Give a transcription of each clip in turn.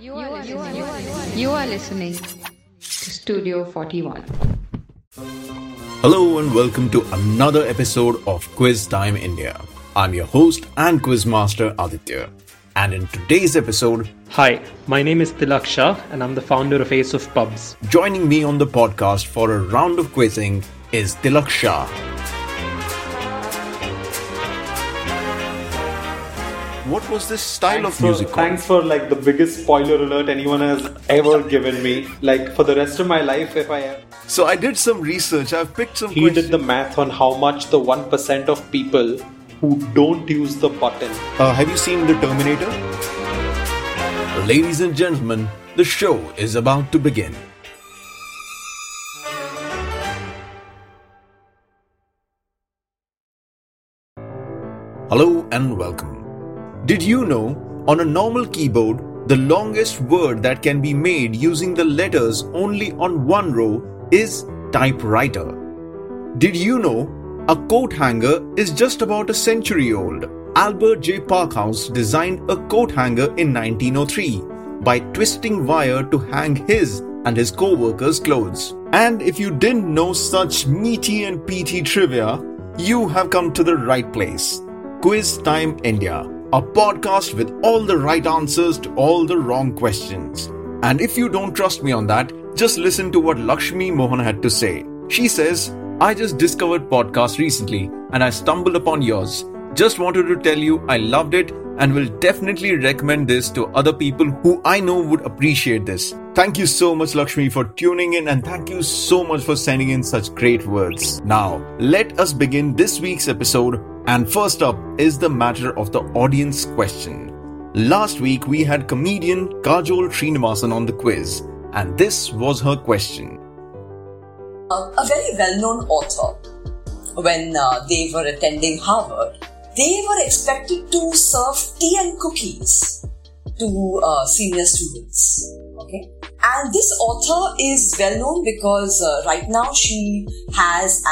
You are listening to Studio 41. Hello and welcome to another episode of Quiz Time India. I'm your host and quiz master Aditya. And in today's episode, hi, my name is Tilak Shah and I'm the founder of Ace of Pubs. Joining me on the podcast for a round of quizzing is Tilak Shah. What was this style of music called? Thanks for the biggest spoiler alert anyone has ever given me. For the rest of my life, if I am. So I did some research. I've picked some He questions. did the math on how much the 1% of people who don't use the button. Have you seen The Terminator? Ladies and gentlemen, the show is about to begin. Hello and welcome. Did you know, on a normal keyboard, the longest word that can be made using the letters only on one row is typewriter? Did you know, a coat hanger is just about a century old? Albert J. Parkhouse designed a coat hanger in 1903 by twisting wire to hang his and his co-workers' clothes. And if you didn't know such meaty and peaty trivia, you have come to the right place. Quiz Time India, a podcast with all the right answers to all the wrong questions. And if you don't trust me on that, just listen to what Lakshmi Mohan had to say. She says, I just discovered podcast recently and I stumbled upon yours. Just wanted to tell you I loved it and will definitely recommend this to other people who I know would appreciate this. Thank you so much, Lakshmi, for tuning in, and thank you so much for sending in such great words. Now, let us begin this week's episode. And first up is the matter of the audience question. Last week we had comedian Kajol Srinivasan on the quiz, and this was her question. A very well-known author, when they were attending Harvard, they were expected to serve tea and cookies to senior students. Okay, and this author is well known because right now she has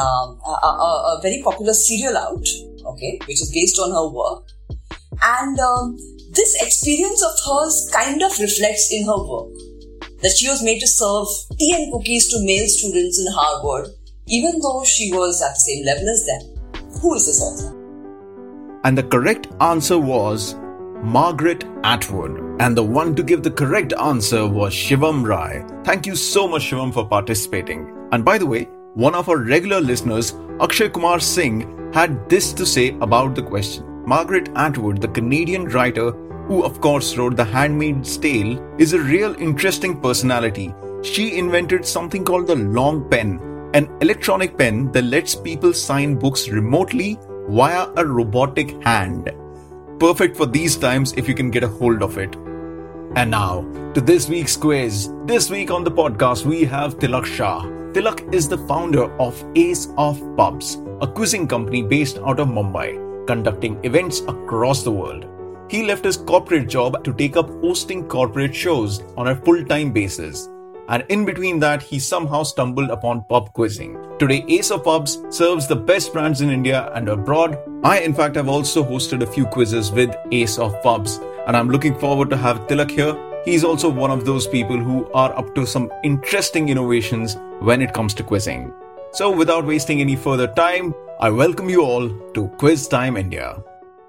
a very popular serial out, okay, which is based on her work, and this experience of hers kind of reflects in her work, that she was made to serve tea and cookies to male students in Harvard, even though she was at the same level as them. Who is this author? And the correct answer was Margaret Atwood. And the one to give the correct answer was Shivam Rai. Thank you so much, Shivam, for participating. And by the way, one of our regular listeners, Akshay Kumar Singh, had this to say about the question. Margaret Atwood, the Canadian writer who of course wrote The Handmaid's Tale, is a real interesting personality. She invented something called the long pen, an electronic pen that lets people sign books remotely via a robotic hand. Perfect for these times if you can get a hold of it. And now, to this week's quiz. This week on the podcast, we have Tilak Shah. Tilak is the founder of Ace of Pubs, a quizzing company based out of Mumbai, conducting events across the world. He left his corporate job to take up hosting corporate shows on a full-time basis. And in between that, he somehow stumbled upon pub quizzing. Today, Ace of Pubs serves the best brands in India and abroad. I, in fact, have also hosted a few quizzes with Ace of Pubs, and I'm looking forward to have Tilak here. He's also one of those people who are up to some interesting innovations when it comes to quizzing. So without wasting any further time, I welcome you all to Quiz Time India.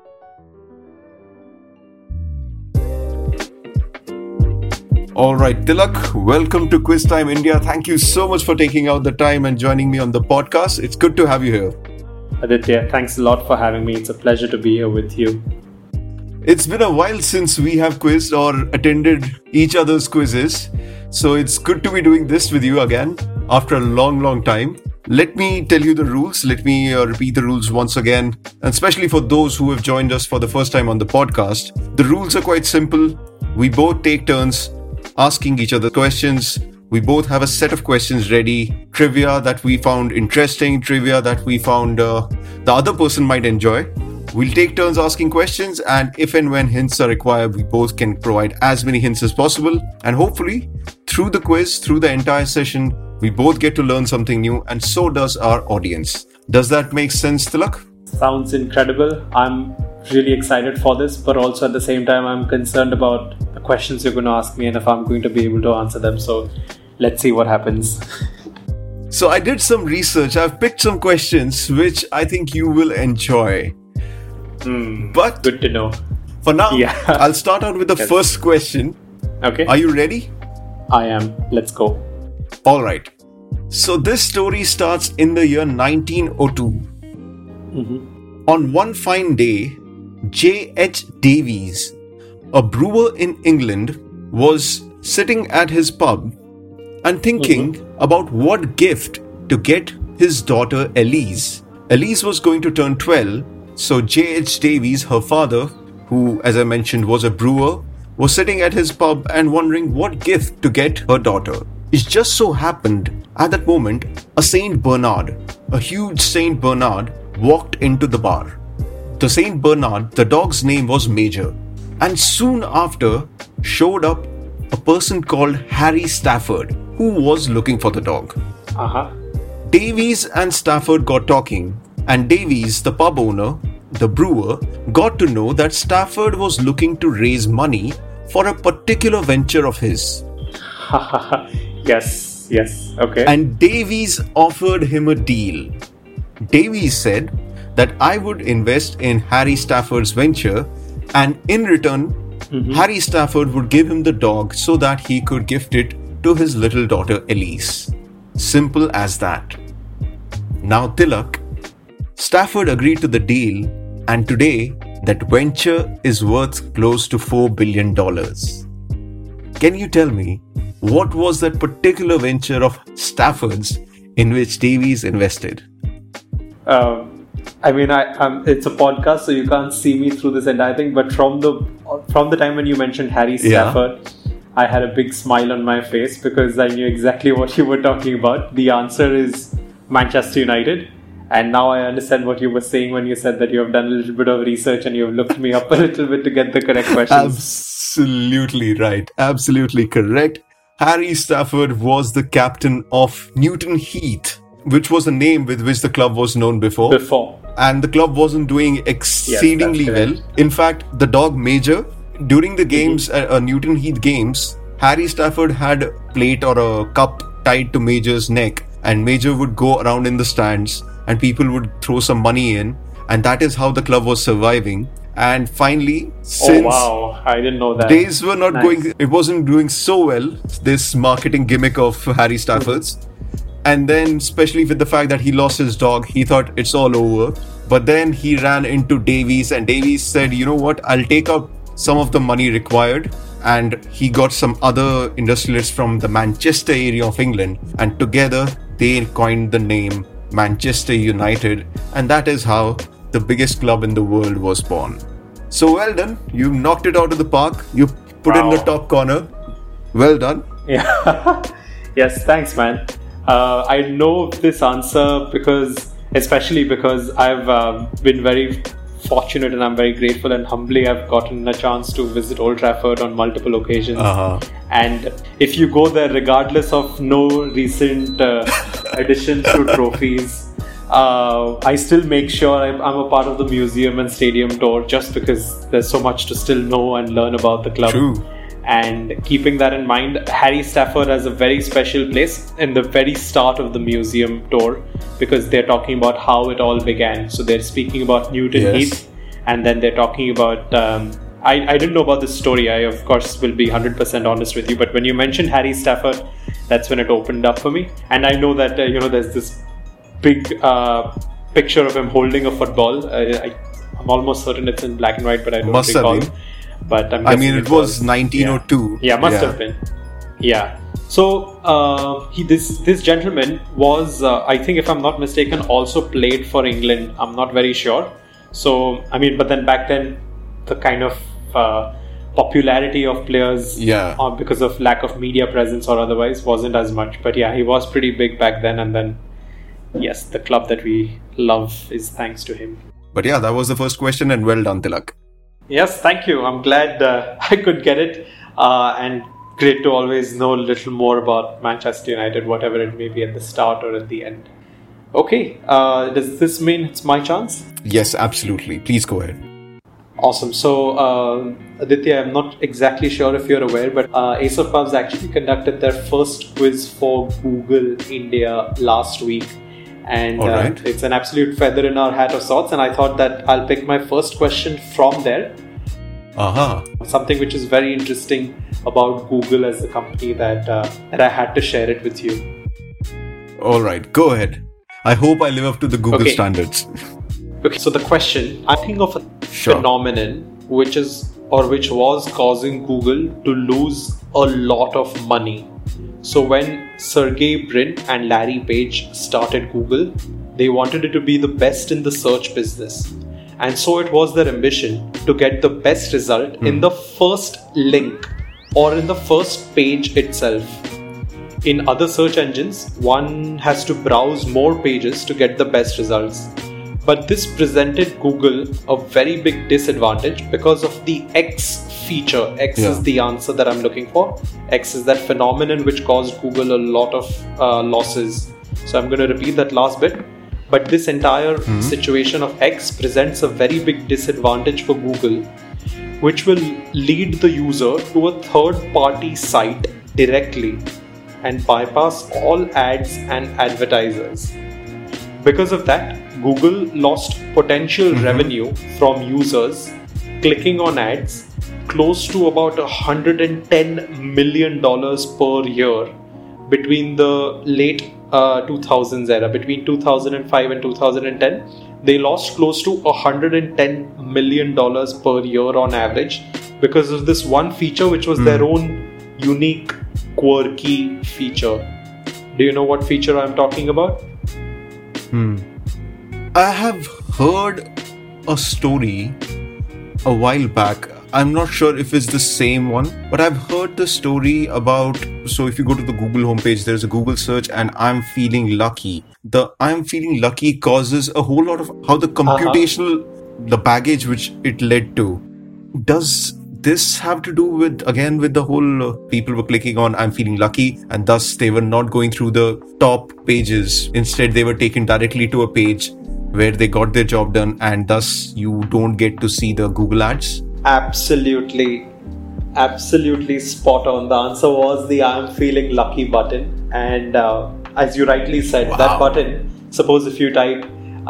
Alright, Tilak, welcome to Quiz Time India. Thank you so much for taking out the time and joining me on the podcast. It's good to have you here. Aditya, thanks a lot for having me. It's a pleasure to be here with you. It's been a while since we have quizzed or attended each other's quizzes. So it's good to be doing this with you again after a long time. Let me tell you the rules. Let me repeat the rules once again, and especially for those who have joined us for the first time on the podcast. The rules are quite simple. We both take turns asking each other questions. We both have a set of questions ready, trivia that we found interesting, trivia that we found the other person might enjoy. We'll take turns asking questions, and if and when hints are required, we both can provide as many hints as possible. And hopefully, through the quiz, through the entire session, we both get to learn something new, and so does our audience. Does that make sense, Tilak? Sounds incredible. I'm really excited for this, but also at the same time, I'm concerned about the questions you're going to ask me and if I'm going to be able to answer them. So let's see what happens. So I did some research. I've picked some questions which I think you will enjoy. But good to know. For now, Yeah. I'll start out with the first question. Okay. Are you ready? I am. Let's go. All right. So this story starts in the year 1902. On one fine day, J.H. Davies, a brewer in England, was sitting at his pub and thinking about what gift to get his daughter Elise. Elise was going to turn 12, so J.H. Davies, her father, who, as I mentioned, was a brewer, was sitting at his pub and wondering what gift to get her daughter. It just so happened, at that moment, a Saint Bernard, a huge Saint Bernard, walked into the bar. The Saint Bernard, the dog's name was Major, and soon after showed up a person called Harry Stafford, who was looking for the dog. Davies and Stafford got talking, and Davies, the pub owner, the brewer, got to know that Stafford was looking to raise money for a particular venture of his. Yes, okay. And Davies offered him a deal. Davies said that I would invest in Harry Stafford's venture, and in return, Harry Stafford would give him the dog so that he could gift it to his little daughter Elise. Simple as that. Now Tilak, Stafford agreed to the deal, and today that venture is worth close to $4 billion. Can you tell me, what was that particular venture of Stafford's in which Davies invested? It's a podcast, so you can't see me through this entire thing. But from the time when you mentioned Harry Stafford, I had a big smile on my face because I knew exactly what you were talking about. The answer is Manchester United. And now I understand what you were saying when you said that you have done a little bit of research and you have looked me up a little bit to get the correct questions. Absolutely right. Absolutely correct. Harry Stafford was the captain of Newton Heath, which was the name with which the club was known before. And the club wasn't doing exceedingly well. In fact, the dog Major, during the games, Newton Heath games, Harry Stafford had a plate or a cup tied to Major's neck, and Major would go around in the stands and people would throw some money in, and that is how the club was surviving. And finally, since I didn't know that. Days were not going, it wasn't doing so well, this marketing gimmick of Harry Stafford's. And then, especially with the fact that he lost his dog, he thought it's all over. But then he ran into Davies, and Davies said, you know what, I'll take out some of the money required. And he got some other industrialists from the Manchester area of England, and together they coined the name Manchester United, and that is how the biggest club in the world was born. So well done, you knocked it out of the park, you put in the top corner. Well done. Yeah. Yes, thanks, man. I know this answer especially because I've been very fortunate and I'm very grateful and humbly I've gotten a chance to visit Old Trafford on multiple occasions. And if you go there, regardless of no recent additions to trophies, I still make sure I'm a part of the museum and stadium tour just because there's so much to still know and learn about the club. True. And keeping that in mind, Harry Stafford has a very special place in the very start of the museum tour because they're talking about how it all began. So they're speaking about Newton Heath, and then they're talking about... I didn't know about this story. I, of course, will be 100% honest with you. But when you mentioned Harry Stafford, that's when it opened up for me. And I know that, there's this big picture of him holding a football. I'm almost certain it's in black and white, but I don't recall. But it was 1902. Yeah, must have been. Yeah. So this gentleman was, I think, if I'm not mistaken, also played for England. I'm not very sure. So but then back then, the kind of popularity of players, because of lack of media presence or otherwise, wasn't as much. But yeah, he was pretty big back then. And then, yes, the club that we love is thanks to him. But yeah, that was the first question, and well done, Tilak. Yes, thank you. I'm glad I could get it, and great to always know a little more about Manchester United, whatever it may be at the start or at the end. Okay, does this mean it's my chance? Yes, absolutely. Please go ahead. Awesome. So, Aditya, I'm not exactly sure if you're aware, but Ace of Pubs actually conducted their first quiz for Google India last week. And it's an absolute feather in our hat of sorts. And I thought that I'll pick my first question from there. Something which is very interesting about Google as a company that I had to share it with you. All right, go ahead. I hope I live up to the Google standards. Okay, so the question, I'm thinking of a phenomenon which was causing Google to lose a lot of money. So when Sergey Brin and Larry Page started Google, they wanted it to be the best in the search business. And so it was their ambition to get the best result in the first link or in the first page itself. In other search engines, one has to browse more pages to get the best results. But this presented Google a very big disadvantage because of the X feature. X is the answer that I'm looking for. X is that phenomenon which caused Google a lot of losses. So I'm going to repeat that last bit. But this entire situation of X presents a very big disadvantage for Google, which will lead the user to a third-party site directly and bypass all ads and advertisers. Because of that, Google lost potential revenue from users clicking on ads close to about $110 million per year between the late 2000s era. Between 2005 and 2010, they lost close to $110 million per year on average because of this one feature which was their own unique, quirky feature. Do you know what feature I'm talking about? I have heard a story a while back. I'm not sure if it's the same one, but I've heard the story about, so if you go to the Google homepage, there's a Google search and I'm feeling lucky. The I'm feeling lucky causes a whole lot of how the computational, the baggage which it led to. Does this have to do with, again, with the whole people were clicking on I'm feeling lucky and thus they were not going through the top pages. Instead, they were taken directly to a page where they got their job done and thus you don't get to see the Google ads? Absolutely spot on. The answer was the I'm feeling lucky button. And as you rightly said, that button, suppose if you type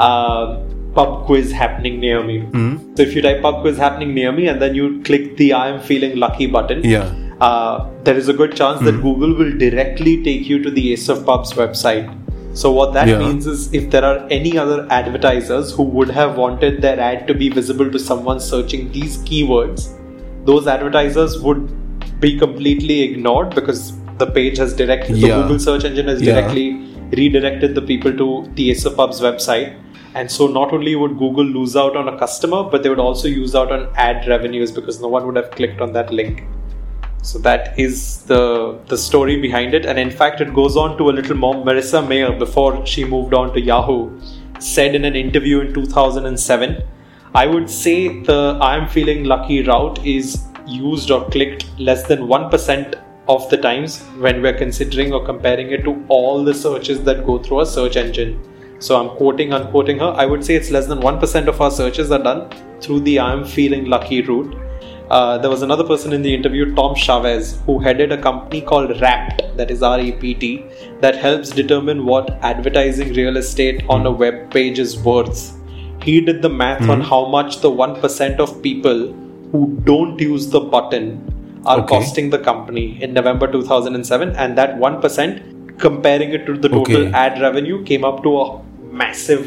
pub quiz happening near me. So if you type pub quiz happening near me and then you click the I am feeling lucky button, there is a good chance that Google will directly take you to the Ace of Pubs website. So what that means is if there are any other advertisers who would have wanted their ad to be visible to someone searching these keywords, those advertisers would be completely ignored because the page has directly, the Google search engine has directly redirected the people to the Ace of Pubs website. And so not only would Google lose out on a customer, but they would also lose out on ad revenues because no one would have clicked on that link. So that is the story behind it. And in fact, it goes on to a little more. Marissa Mayer, before she moved on to Yahoo, said in an interview in 2007, I would say the I'm feeling lucky route is used or clicked less than 1% of the times when we're considering or comparing it to all the searches that go through a search engine. So I'm unquoting her. I would say it's less than 1% of our searches are done through the I'm feeling lucky route. There was another person in the interview, Tom Chavez, who headed a company called Rapt, that is R-A-P-T, that helps determine what advertising real estate on a web page is worth. He did the math on how much the 1% of people who don't use the button are costing the company in November 2007, and that 1%, comparing it to the total ad revenue, came up to a massive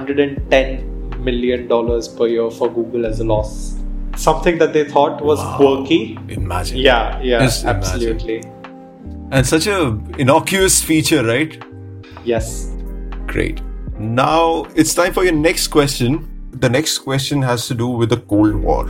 $110 million per year for Google as a loss. Something that they thought was quirky. Imagine. Yeah, yes, absolutely. Imagine. And such a innocuous feature, right? Yes. Great. Now it's time for your next question. The next question has to do with the Cold War.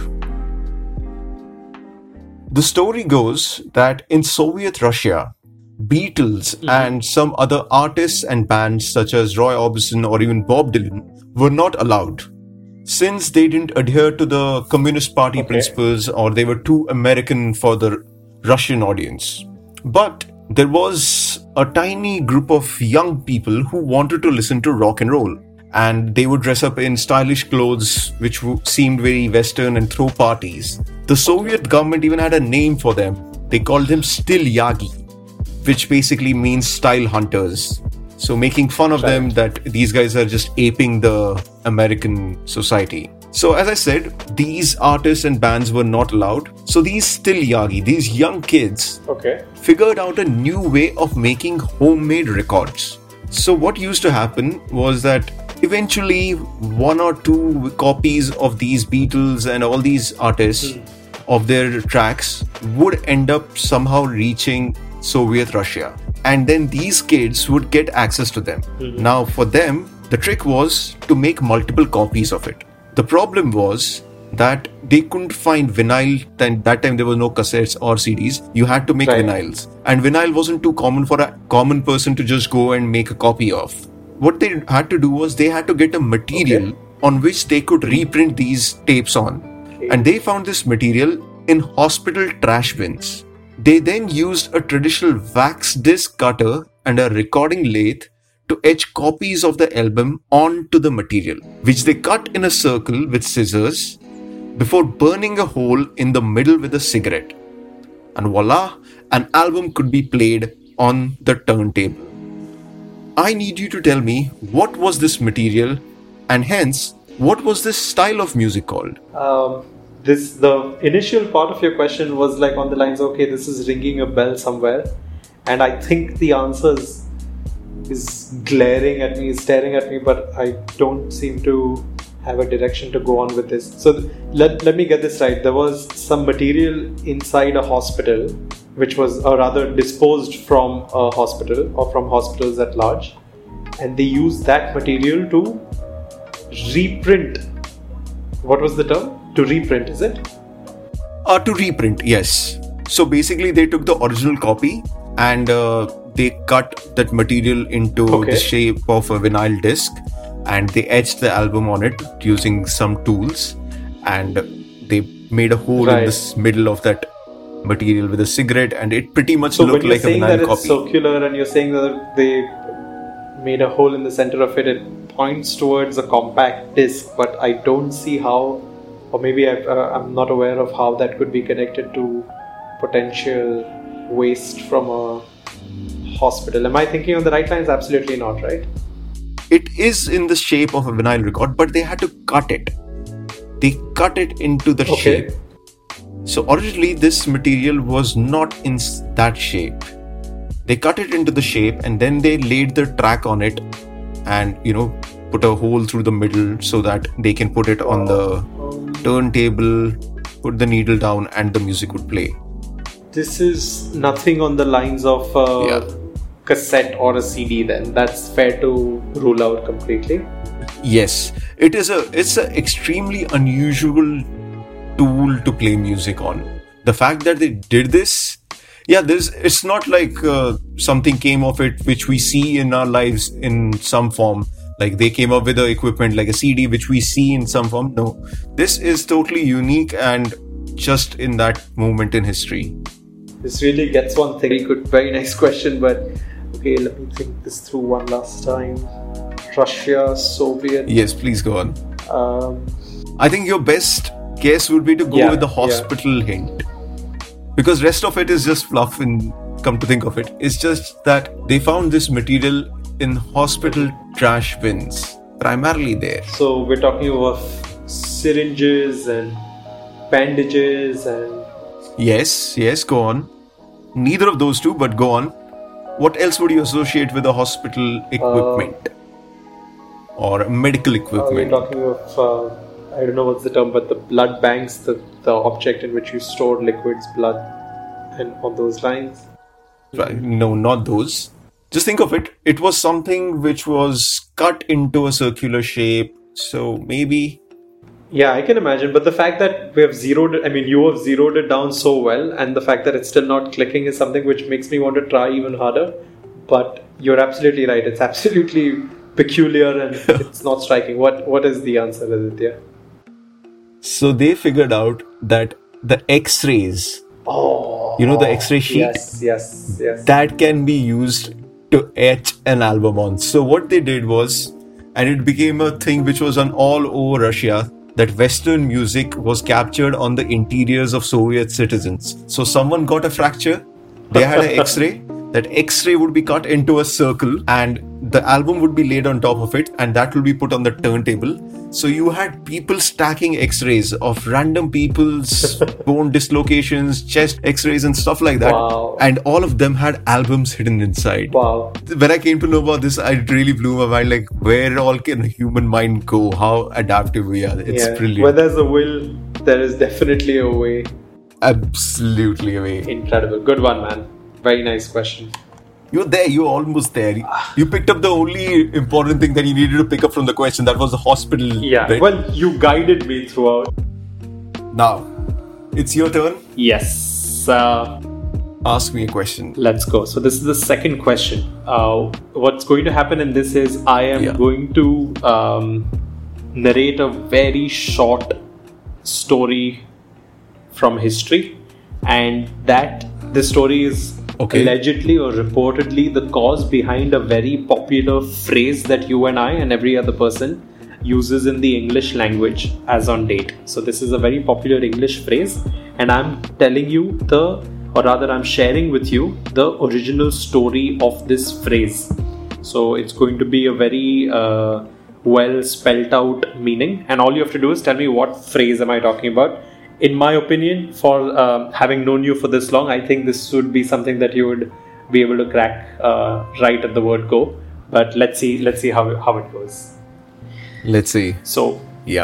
The story goes that in Soviet Russia, Beatles and some other artists and bands such as Roy Orbison or even Bob Dylan were not allowed, since they didn't adhere to the Communist Party principles or they were too American for the Russian audience. But there was a tiny group of young people who wanted to listen to rock and roll. and they would dress up in stylish clothes which seemed very Western and throw parties. The Soviet government even had a name for them. They called them Stilyagi, which basically means style hunters. So making fun of them that these guys are just aping the American society. So as I said, these artists and bands were not allowed. So these Stilyagi, these young kids, figured out a new way of making homemade records. So what used to happen was that eventually 1 or 2 copies of these Beatles and all these artists of their tracks would end up somehow reaching Soviet Russia. And then these kids would get access to them. Now for them, the trick was to make multiple copies of it. The problem was that they couldn't find vinyl. Then that time there was no cassettes or CDs. You had to make vinyls. And vinyl wasn't too common for a common person to just go and make a copy of. What they had to do was they had to get a material on which they could reprint these tapes on. And they found this material in hospital trash bins. They then used a traditional wax disc cutter and a recording lathe to etch copies of the album onto the material, which they cut in a circle with scissors before burning a hole in the middle with a cigarette. And voila, an album could be played on the turntable. I need you to tell me, what was this material, and hence, what was this style of music called? The initial part of your question was like on the lines, okay, this is ringing a bell somewhere, and I think the answer is glaring at me, is staring at me, but I don't seem to have a direction to go on with this. So let me get this right. There was some material inside a hospital, which was, or rather disposed from a hospital or from hospitals at large, and they used that material to reprint. What was the term? To reprint, is it? To reprint, yes. So basically they took the original copy and they cut that material into the shape of a vinyl disc, and they etched the album on it using some tools, and they made a hole in the middle of that material with a cigarette, and it pretty much looked like a vinyl copy. So when you're saying that it's circular and you're saying that they made a hole in the center of it, it points towards a compact disc, but I don't see how, or maybe I'm not aware of how that could be connected to potential waste from a hospital. Am I thinking on the right lines? Absolutely not, right? It is in the shape of a vinyl record, but they had to cut it. They cut it into the shape. So originally this material was not in that shape. They cut it into the shape and then they laid the track on it and, put a hole through the middle so that they can put it on the turntable, put the needle down, and the music would play. This is nothing on the lines of cassette or a CD then. That's fair to rule out completely. Yes, it's an extremely unusual tool to play music on. The fact that they did this, it's not like something came of it which we see in our lives in some form. Like they came up with the equipment like a CD which we see in some form. No, this is totally unique and just in that moment in history. This really gets one thing. Very nice question, but okay, let me think this through one last time. Russia, Soviet. Yes, please go on. I think your best guess would be to go with the hospital hint, because rest of it is just fluff. And come to think of it, it's just that they found this material in hospital trash bins, primarily there. So we're talking of syringes and bandages and... Yes, go on. Neither of those two, but go on. What else would you associate with a hospital equipment? Or medical equipment? We're talking of, I don't know what's the term, but the blood banks, the object in which you store liquids, blood, and on those lines. Right. No, not those. Just think of it. It was something which was cut into a circular shape. So maybe... Yeah, I can imagine. But the fact that you have zeroed it down so well, and the fact that it's still not clicking is something which makes me want to try even harder. But you're absolutely right. It's absolutely peculiar and it's not striking. What is the answer, Aditya? So they figured out that the X-rays, the X-ray sheet, yes, that can be used to etch an album on. So what they did was, and it became a thing which was on all over Russia, that Western music was captured on the interiors of Soviet citizens. So someone got a fracture, they had an X-ray, that X-ray would be cut into a circle and the album would be laid on top of it, and that will be put on the turntable. So you had people stacking X-rays of random people's bone dislocations, chest X-rays and stuff like that. Wow. And all of them had albums hidden inside. Wow. When I came to know about this, it really blew my mind. Like, where all can human mind go? How adaptive we are. It's brilliant. Where there's a will, there is definitely a way. Absolutely a way. Incredible. Good one, man. Very nice question. You're there. You're almost there. You picked up the only important thing that you needed to pick up from the question. That was the hospital. Yeah. Right? Well, you guided me throughout. Now, it's your turn. Yes. Ask me a question. Let's go. So this is the second question. What's going to happen in this is I am going to narrate a very short story from history, and that the story is allegedly or reportedly the cause behind a very popular phrase that you and I and every other person uses in the English language as on date. So this is a very popular English phrase, and I'm telling you I'm sharing with you the original story of this phrase. So it's going to be a very well spelt out meaning, and all you have to do is tell me what phrase am I talking about. In my opinion, for having known you for this long, I think this would be something that you would be able to crack right at the word go. But let's see how it goes. Let's see. So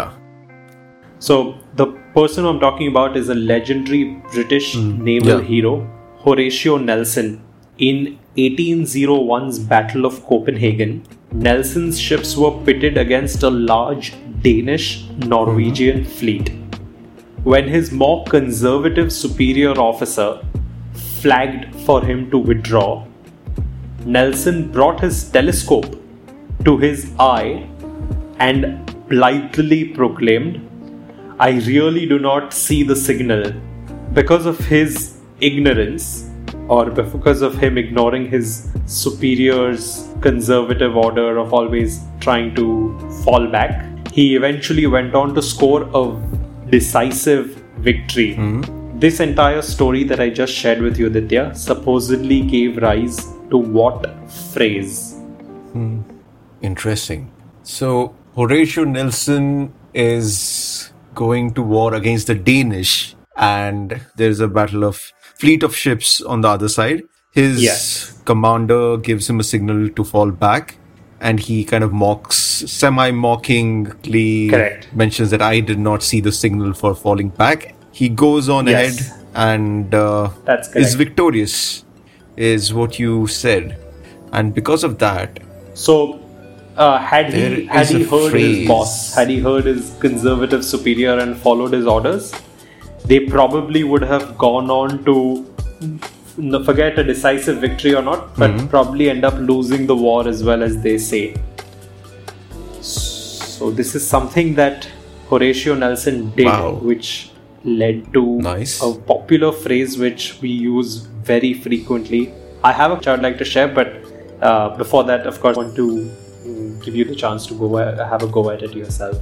So the person I'm talking about is a legendary British naval hero, Horatio Nelson. In 1801's Battle of Copenhagen, Nelson's ships were pitted against a large Danish Norwegian fleet. When his more conservative superior officer flagged for him to withdraw, Nelson brought his telescope to his eye and blithely proclaimed, "I really do not see the signal." Because of his ignorance, or because of him ignoring his superior's conservative order of always trying to fall back, he eventually went on to score a decisive victory. This entire story that I just shared with you, Aditya, supposedly gave rise to what phrase? Interesting. So Horatio Nelson is going to war against the Danish, and there's a battle of fleet of ships on the other side. His commander gives him a signal to fall back, and he kind of semi-mockingly mentions that I did not see the signal for falling back. He goes on ahead and is victorious, is what you said. And because of that... So, had he heard his boss, had he heard his conservative superior and followed his orders, they probably would have gone on to forget a decisive victory or not, but probably end up losing the war as well, as they say. So this is something that Horatio Nelson did, which led to a popular phrase which we use very frequently. I have a which I would like to share, but before that, of course, I want to give you the chance to have a go at it yourself.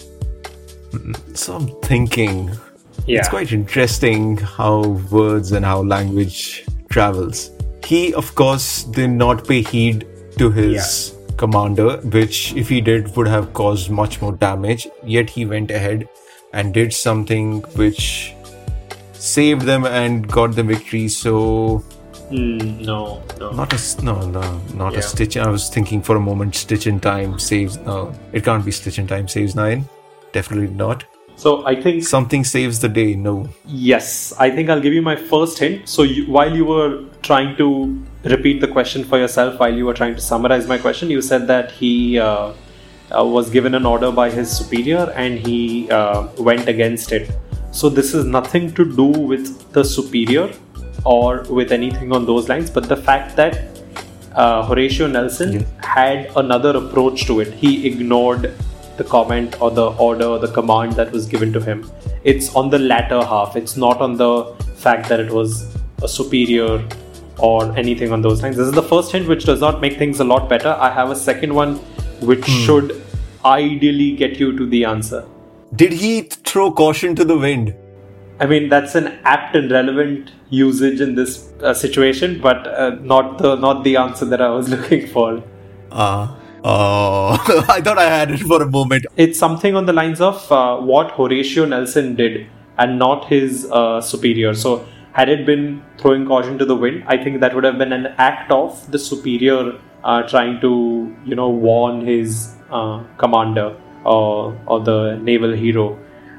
So I'm thinking... It's quite interesting how words and how language travels. He, of course, did not pay heed to his commander, which, if he did, would have caused much more damage. Yet he went ahead and did something which saved them and got the victory. So... No. Not a stitch. I was thinking for a moment, Stitch in Time saves... No, it can't be Stitch in Time saves 9. Definitely not. So I think... Something saves the day, no. Yes, I think I'll give you my first hint. So while you were trying to repeat the question for yourself, while you were trying to summarize my question, you said that he was given an order by his superior and he went against it. So this is nothing to do with the superior or with anything on those lines, but the fact that Horatio Nelson had another approach to it. He ignored the comment or the order or the command that was given to him. It's on the latter half. It's not on the fact that it was a superior or anything on those lines. This is the first hint, which does not make things a lot better. I have a second one which should ideally get you to the answer. Did he throw caution to the wind? I mean, that's an apt and relevant usage in this situation, but not the answer that I was looking for. I thought I had it for a moment. It's something on the lines of what Horatio Nelson did and not his superior. So had it been throwing caution to the wind, I think that would have been an act of the superior trying to, warn his commander or the naval hero.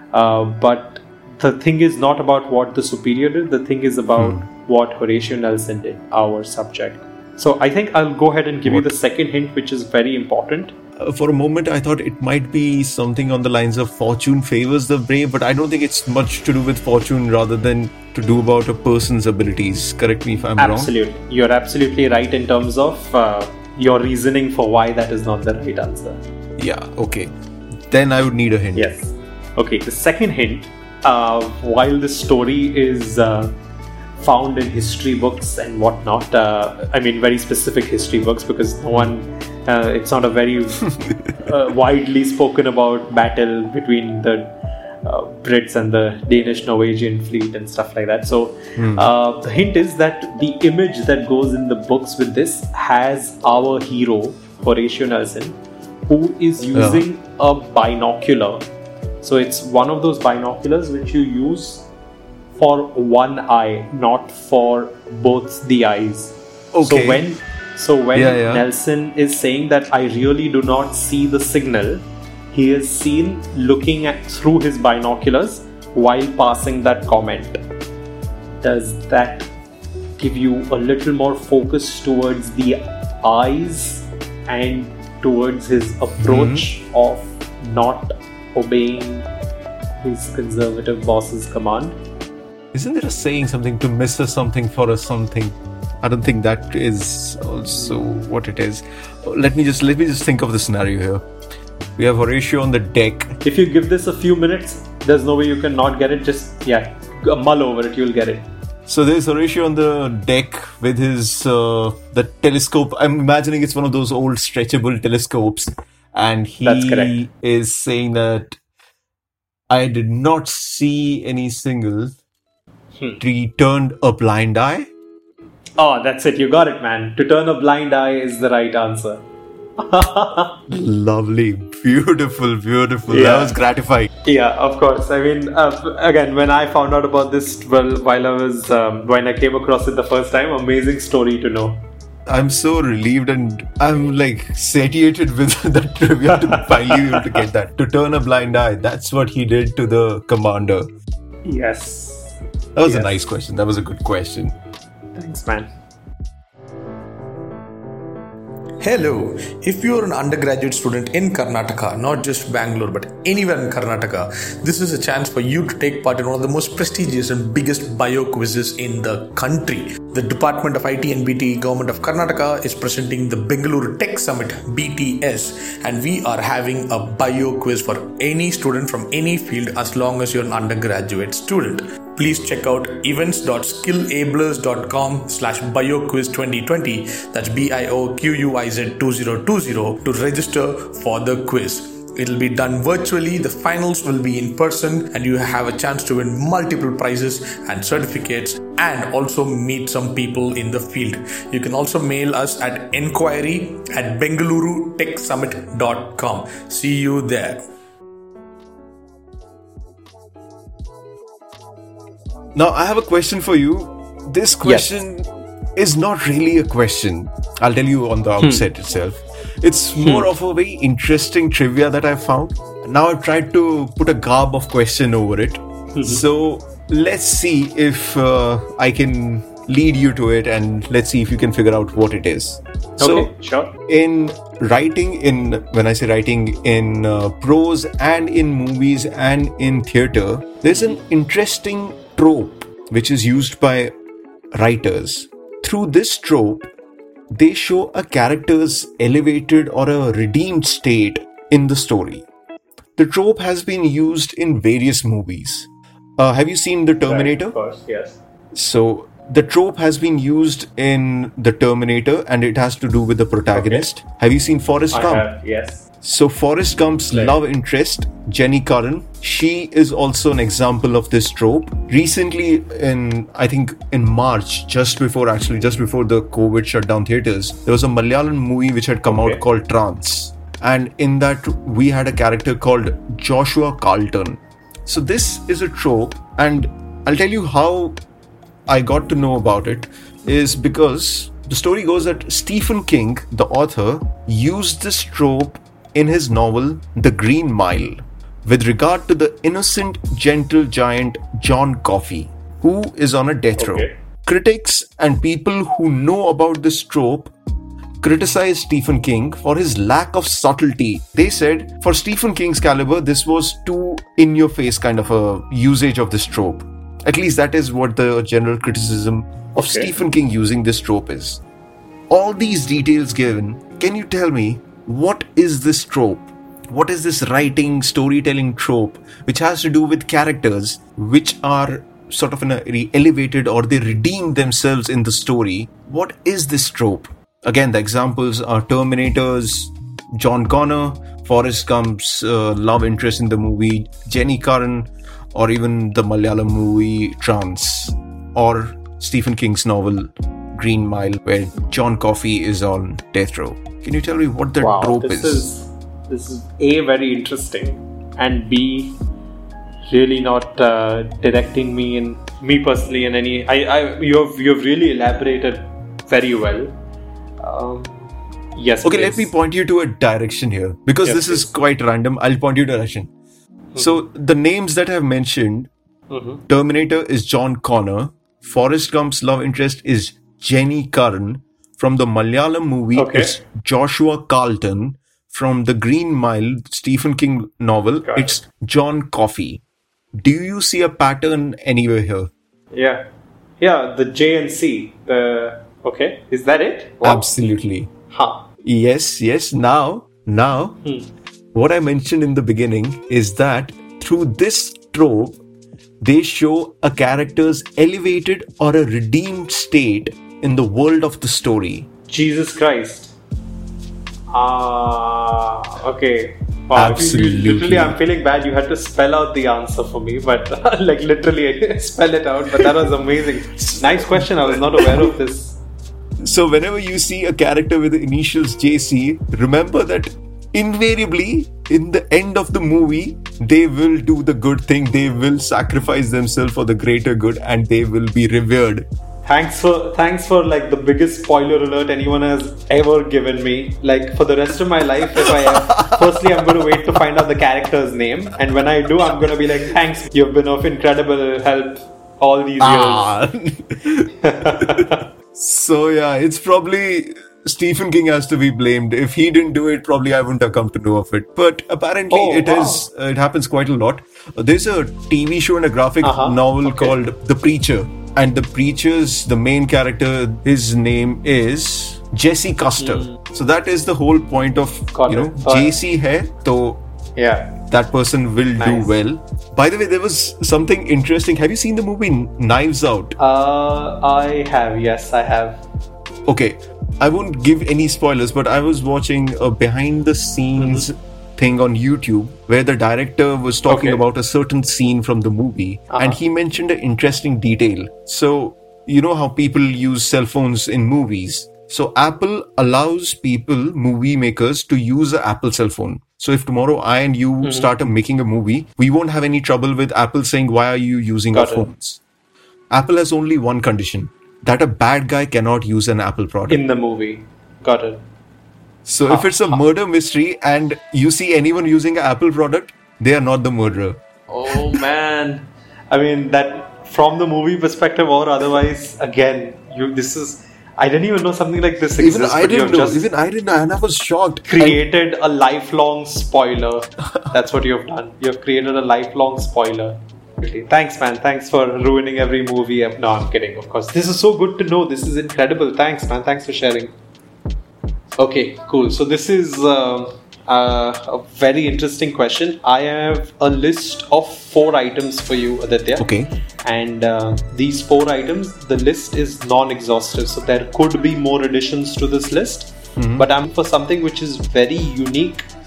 But the thing is not about what the superior did. The thing is about what Horatio Nelson did, our subject. So I think I'll go ahead and give you the second hint, which is very important. For a moment, I thought it might be something on the lines of fortune favors the brave, but I don't think it's much to do with fortune rather than to do about a person's abilities. Correct me if I'm wrong. Absolutely. You're absolutely right in terms of your reasoning for why that is not the right answer. Yeah, okay. Then I would need a hint. Yes. Okay, the second hint, while this story is found in history books and whatnot, very specific history books, because no one, it's not a very widely spoken about battle between the Brits and the Danish-Norwegian fleet and stuff like that. So the hint is that the image that goes in the books with this has our hero, Horatio Nelson, who is using a binocular. So it's one of those binoculars which you use for one eye, not for both the eyes. Okay. So when Nelson is saying that I really do not see the signal, he is seen looking through his binoculars while passing that comment. Does that give you a little more focus towards the eyes and towards his approach of not obeying his conservative boss's command? Isn't there a saying something to miss a something for a something? I don't think that is also what it is. Let me just think of the scenario here. We have Horatio on the deck. If you give this a few minutes, there's no way you can not get it. Just mull over it, you'll get it. So there's Horatio on the deck with his the telescope. I'm imagining it's one of those old stretchable telescopes, and he is saying that I did not see any signal. He turned a blind eye. Oh, that's it. You got it, man. To turn a blind eye is the right answer. Lovely. Beautiful. Yeah. That was gratifying. Yeah, of course. I mean, again, when I found out about this, when I came across it the first time, amazing story to know. I'm so relieved and I'm satiated with that trivia to finally be able to get that. To turn a blind eye, that's what he did to the commander. Yes. That was a nice question. That was a good question. Thanks, man. Hello, if you're an undergraduate student in Karnataka, not just Bangalore but anywhere in Karnataka, this is a chance for you to take part in one of the most prestigious and biggest bio quizzes in the country. The Department of IT and BT Government of Karnataka is presenting the Bengaluru Tech Summit BTS, and we are having a bio quiz for any student from any field as long as you're an undergraduate student. Please check out events.skillenablers.com/bioquiz2020, that's BIOQUIZ2020, to register for the quiz. It'll be done virtually, the finals will be in person, and you have a chance to win multiple prizes and certificates and also meet some people in the field. You can also mail us at enquiry@bengalurutechsummit.com. See you there. Now, I have a question for you. This question is not really a question. I'll tell you on the outset itself. It's more of a very interesting trivia that I found. Now I've tried to put a garb of question over it. So let's see if I can lead you to it, and let's see if you can figure out what it is. Okay, sure. In writing, when I say writing, in prose and in movies and in theatre, there's an interesting trope which is used by writers. Through this trope, they show a character's elevated or a redeemed state in the story. The trope has been used in various movies. Have you seen The Terminator? Right, of course, yes. So, the trope has been used in The Terminator, and it has to do with the protagonist. Okay. Have you seen Forrest Gump? I have, yes. So Forrest Gump's love interest, Jenny Curran, she is also an example of this trope. Recently, I think in March, just before the COVID shut down theaters, there was a Malayalam movie which had come out called Trance. And in that, we had a character called Joshua Carlton. So this is a trope, and I'll tell you how I got to know about it is because the story goes that Stephen King, the author, used this trope in his novel The Green Mile with regard to the innocent, gentle giant John Coffey, who is on a death row. Critics and people who know about this trope criticize Stephen King for his lack of subtlety. They said for Stephen King's caliber, this was too in-your-face kind of a usage of this trope. At least that is what the general criticism of Stephen King using this trope is. All these details given, can you tell me what is this trope? What is this writing, storytelling trope which has to do with characters which are sort of in a elevated or they redeem themselves in the story? What is this trope? Again, the examples are Terminator's John Connor, Forrest Gump's love interest in the movie, Jenny Curran, or even the Malayalam movie Trance, or Stephen King's novel Green Mile, where John Coffey is on death row. Can you tell me what the trope is? This is A, very interesting, and B, really not directing me personally in any. You've really elaborated very well. Yes. Okay, please. let me point you to a direction here because this is quite random. I'll point you to a direction. So the names that I've mentioned, Terminator is John Connor, Forrest Gump's love interest is Jenny Curran, from the Malayalam movie it's Joshua Carlton, from the Green Mile Stephen King novel it's John Coffey. Do you see a pattern anywhere here? Yeah, the J and C. Is that it? Wow. Absolutely. Yes. Now, what I mentioned in the beginning is that through this trope, they show a character's elevated or a redeemed state in the world of the story. Jesus Christ. Okay. Wow. Absolutely. Literally, I'm feeling bad. You had to spell out the answer for me, but like literally spell it out. But that was amazing. Nice question. I was not aware of this. So whenever you see a character with the initials JC, remember that invariably in the end of the movie, they will do the good thing. They will sacrifice themselves for the greater good, and they will be revered. Thanks for like the biggest spoiler alert anyone has ever given me. Like for the rest of my life, if I am, firstly I'm going to wait to find out the character's name, and when I do, I'm going to be like, thanks, you've been of incredible help all these years. So yeah, it's probably Stephen King has to be blamed. If he didn't do it, probably I wouldn't have come to know of it. But apparently it happens quite a lot. There's a TV show and a graphic novel called The Preacher. And The Preacher's, the main character, his name is Jesse Custer. So that is the whole point of, JC hai, to that person will do well. By the way, there was something interesting. Have you seen the movie Knives Out? I have. Yes, I have. Okay. I won't give any spoilers, but I was watching a behind the scenes thing on YouTube where the director was talking about a certain scene from the movie, and he mentioned an interesting detail. So, you know how people use cell phones in movies. So Apple allows movie makers, to use an Apple cell phone. So if tomorrow I and you start making a movie, we won't have any trouble with Apple saying, why are you using our phones? Apple has only one condition, that a bad guy cannot use an Apple product. In the movie. Got it. So if it's a murder mystery and you see anyone using an Apple product, they are not the murderer. Oh man. I mean, that from the movie perspective or otherwise, again, I didn't even know something like this exists. Even I didn't know, and I was shocked. Created a lifelong spoiler. That's what you've done. You've created a lifelong spoiler. Thanks, man. Thanks for ruining every movie. No, I'm kidding, of course. This is so good to know. This is incredible. Thanks, man. Thanks for sharing. Okay, cool. So this is a very interesting question. I have a list of 4 items for you, Aditya. Okay. And these 4 items, the list is non-exhaustive. So there could be more additions to this list. But I'm for something which is very unique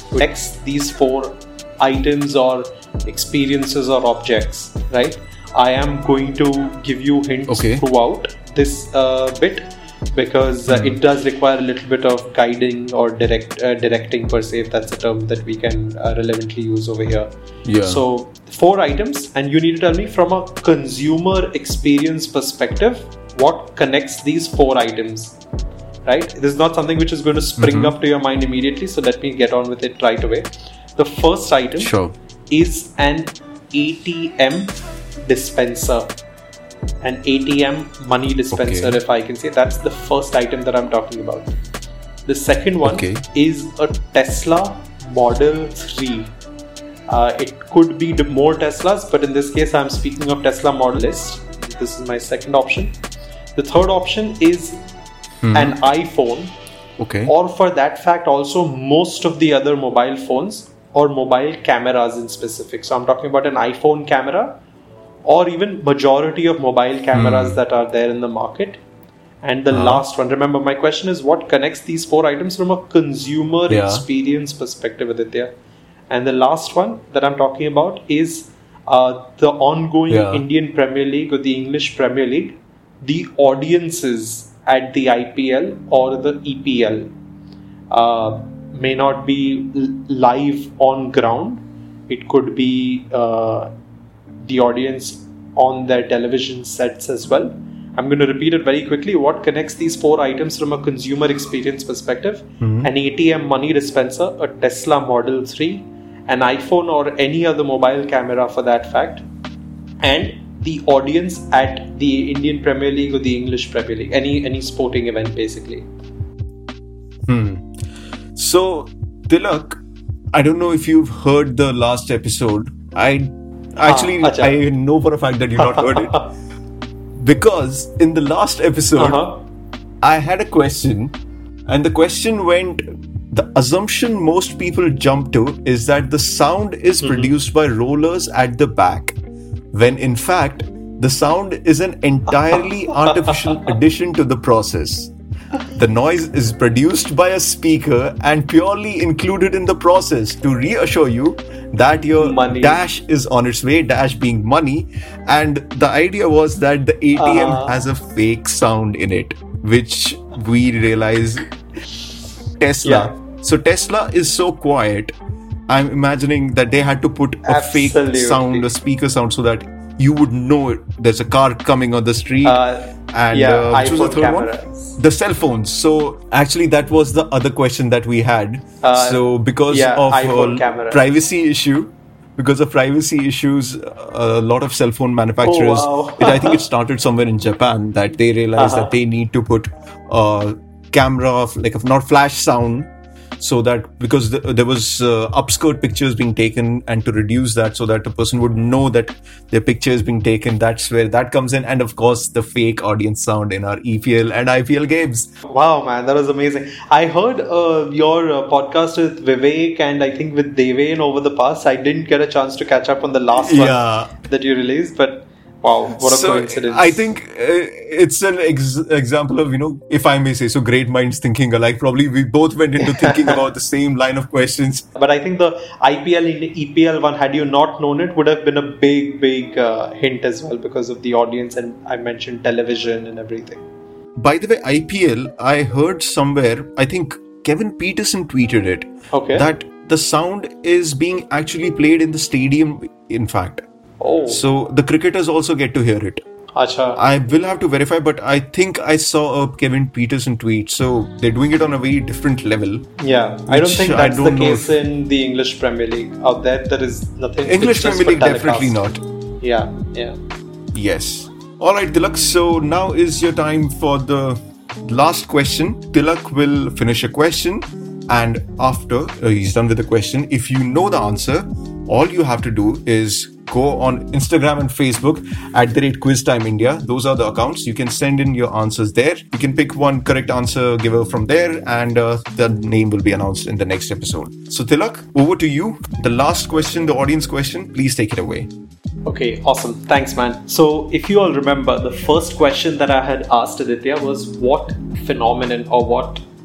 connects these 4 items or experiences or objects, right? I am going to give you hints throughout this bit, because it does require a little bit of guiding or directing per se, if that's a term that we can relevantly use over here. Yeah. So 4 items, and you need to tell me from a consumer experience perspective what connects these 4 items, right? This is not something which is going to spring up to your mind immediately, so let me get on with it right away. The first item is an ATM dispenser. An ATM money dispenser, if I can say. That's the first item that I'm talking about. The second one is a Tesla Model 3. It could be more Teslas, but in this case I'm speaking of Tesla Model S. This is my second option. The third option is an iPhone, or for that fact also most of the other mobile phones or mobile cameras in specific. So I'm talking about an iPhone camera, or even majority of mobile cameras that are there in the market. And the last one, remember my question is what connects these 4 items from a consumer experience perspective, Aditya. And the last one that I'm talking about is the ongoing Indian Premier League or the English Premier League. The audiences at the IPL or the EPL may not be live on ground. It could be the audience on their television sets as well. I'm going to repeat it very quickly. What connects these 4 items from a consumer experience perspective? An ATM money dispenser, a Tesla Model 3, an iPhone or any other mobile camera for that fact, and the audience at the Indian Premier League or the English Premier League, any sporting event basically. So, Tilak, I don't know if you've heard the last episode. I know for a fact that you've not heard it. Because in the last episode, I had a question, and the question went, the assumption most people jump to is that the sound is produced by rollers at the back, when in fact, the sound is an entirely artificial addition to the process. The noise is produced by a speaker and purely included in the process to reassure you that your dash is on its way, dash being money. And the idea was that the ATM has a fake sound in it, which we realize Tesla. So Tesla is so quiet. I'm imagining that they had to put a fake sound, a speaker sound, so that you would know there's a car coming on the street. Which was the third one? The cell phones. So actually that was the other question that we had. So because of privacy issues, a lot of cell phone manufacturers, I think it started somewhere in Japan, that they realized that they need to put a camera, not flash sound, so that because there was upskirt pictures being taken, and to reduce that so that a person would know that their picture is being taken, that's where that comes in. And of course the fake audience sound in our EPL and IPL games. Wow, man, that was amazing. I heard your podcast with Vivek and I think with Devain over the past. I didn't get a chance to catch up on the last one that you released, but wow, what a coincidence. I think it's an example of, if I may say so, great minds thinking alike. Probably we both went into thinking about the same line of questions. But I think the IPL and EPL one, had you not known it, would have been a big hint as well, because of the audience, and I mentioned television and everything. By the way, IPL, I heard somewhere, I think Kevin Peterson tweeted it, that the sound is being actually played in the stadium, in fact. So the cricketers also get to hear it. I will have to verify, but I think I saw a Kevin Peterson tweet. So they're doing it on a very different level. Yeah, I don't think that's the case in the English Premier League. Out there is nothing. English Premier League, definitely not. Yeah. Yes. Alright, Tilak. So now is your time for the last question. Tilak will finish a question, and after he's done with the question, if you know the answer, all you have to do is go on Instagram and Facebook at @QuizTimeIndia. Those are the accounts. You can send in your answers there. You can pick one correct answer giver from there, and the name will be announced in the next episode. So Tilak, over to you. The last question, the audience question. Please take it away. Okay, awesome. Thanks, man. So if you all remember, the first question that I had asked Aditya was what phenomenon or what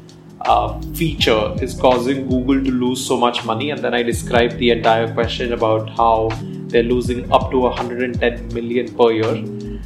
feature is causing Google to lose so much money, and then I described the entire question about how they're losing up to 110 million per year.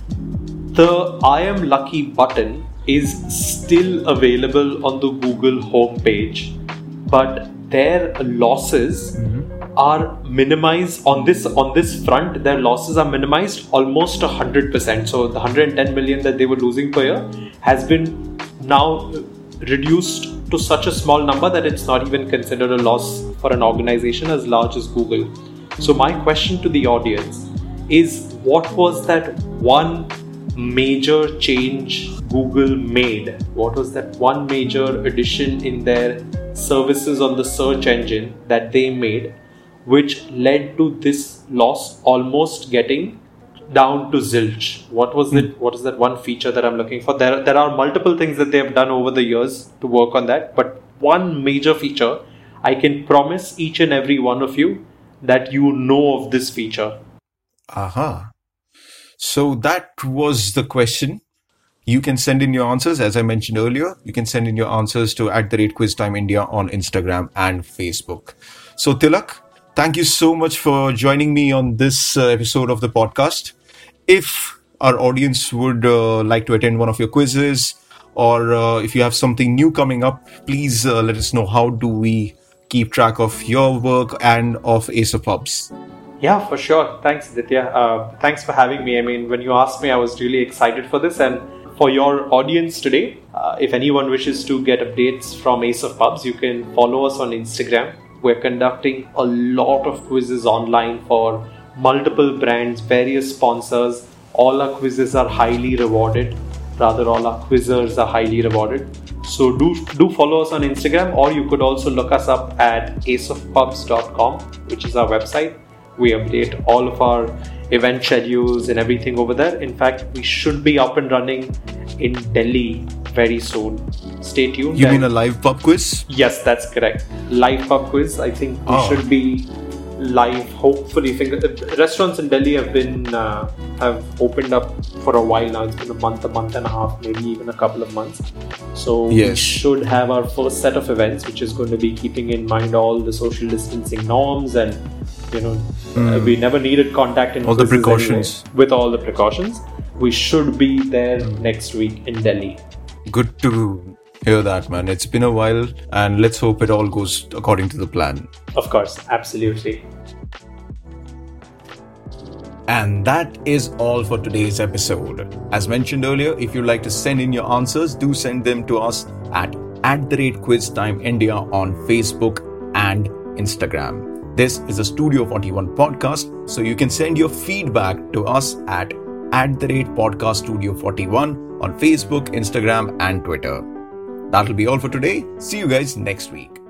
The I am lucky button is still available on the Google homepage, but their losses are minimized on this front. Their losses are minimized almost 100%. So the 110 million that they were losing per year has been now reduced to such a small number that it's not even considered a loss for an organization as large as Google. So my question to the audience is, what was that one major change Google made? What was that one major addition in their services on the search engine that they made, which led to this loss almost getting down to zilch? What was it? What is that one feature that I'm looking for? There are multiple things that they have done over the years to work on that, but one major feature, I can promise each and every one of you that you know of this feature. Aha. So that was the question. You can send in your answers. As I mentioned earlier, you can send in your answers to @QuizTimeIndia on Instagram and Facebook. So Tilak, thank you so much for joining me on this episode of the podcast. If our audience would like to attend one of your quizzes, or if you have something new coming up, please let us know. How do we keep track of your work and of Ace of Pubs? Yeah, for sure. Thanks, Aditya. Thanks for having me. I mean, when you asked me, I was really excited for this. And for your audience today, if anyone wishes to get updates from Ace of Pubs, you can follow us on Instagram. We're conducting a lot of quizzes online for multiple brands, various sponsors. All our quizzes are highly rewarded. Rather, all our quizzers are highly rewarded. So do follow us on Instagram, or you could also look us up at aceofpubs.com, which is our website. We update all of our event schedules and everything over there. In fact, we should be up and running in Delhi very soon. Stay tuned. You mean a live pub quiz? Yes, that's correct. Live pub quiz. I think we should be live, hopefully. Restaurants in Delhi have opened up for a while now. It's been a month and a half, maybe even a couple of months. So we should have our first set of events, which is going to be keeping in mind all the social distancing norms, and we never needed contact in all the precautions. Anyway. With all the precautions, we should be there next week in Delhi. Good to hear that, man. It's been a while, and let's hope it all goes according to the plan. Of course, absolutely. And that is all for today's episode. As mentioned earlier, if you'd like to send in your answers, do send them to us at @QuizTimeIndia on Facebook and Instagram. This is a Studio 41 podcast, so you can send your feedback to us at @podcaststudio41 on Facebook, Instagram, and Twitter. That'll be all for today. See you guys next week.